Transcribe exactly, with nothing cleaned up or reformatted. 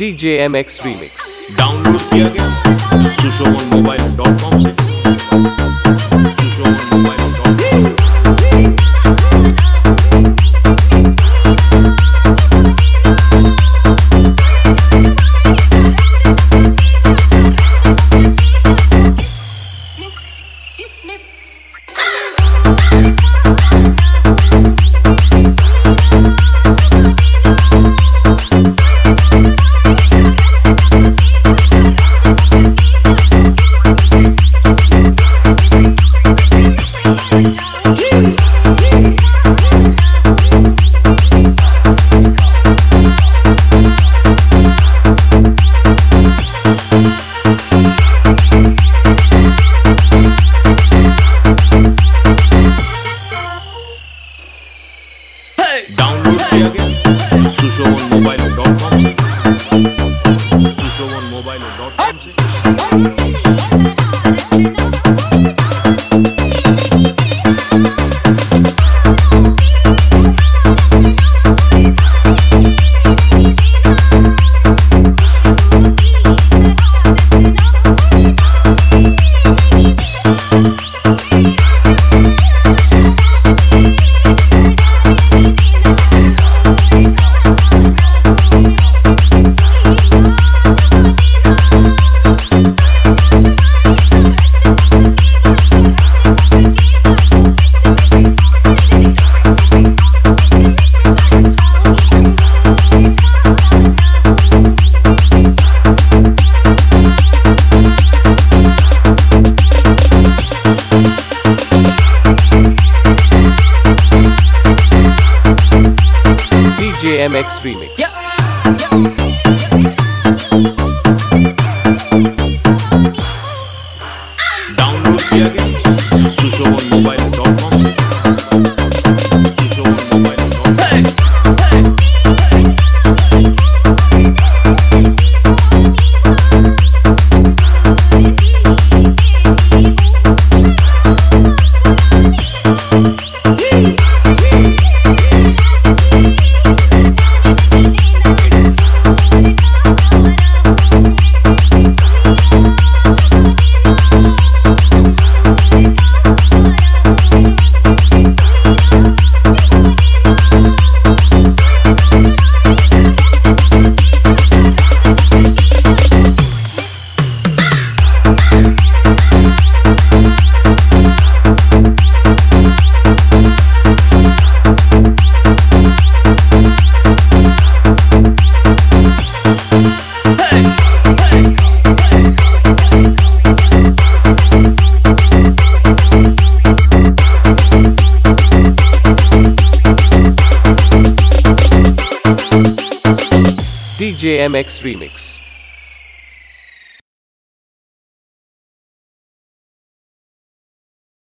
D J M X Remix download किया गया Sushobhan mobile dot com से। Sushobhan mobile dot com download किया गया सुशोभन मोबाइल डॉट कॉम से। सुशोभन मोबाइल डॉट कॉम से। D J M X Remix download किया गया सुशोभन मोबाइल डॉट कॉम से। Sushobhan mobile dot com D J M X Remix